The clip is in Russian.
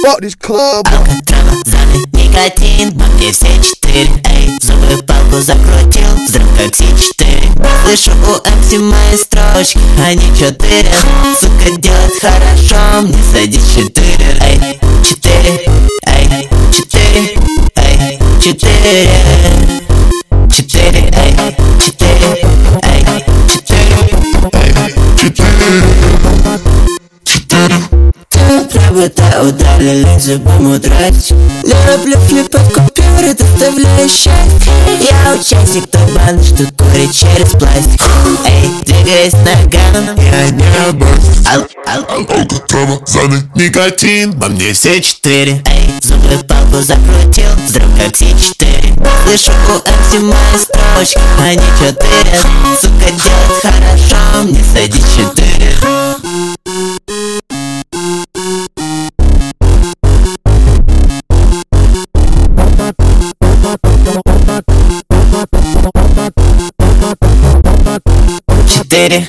fuck this club. Тормозами никотин, во мне все четыре. Эй, зубы палку закрутил, взрыв как С4. Слышу у МС мои строчки, они чё тырят. Сука, делать хорошо, мне садись 4. Эй, 4, эй, 4, эй, 4. 4, эй, 4, эй, 4. Работа удалили, зубом удрать. Не люблю флипать купюры, доставляю счастье. Я участник той банды, что курит через пластик. Эй, двигаясь ногами, Я не обоюсь. Тормозами никотин, во мне все 4. Эй, зубы палку закрутил, взрыв как С4. Слышу у МС мои строчки, они чё тырят. Сука, делать хорошо, мне садись 4. Четыре.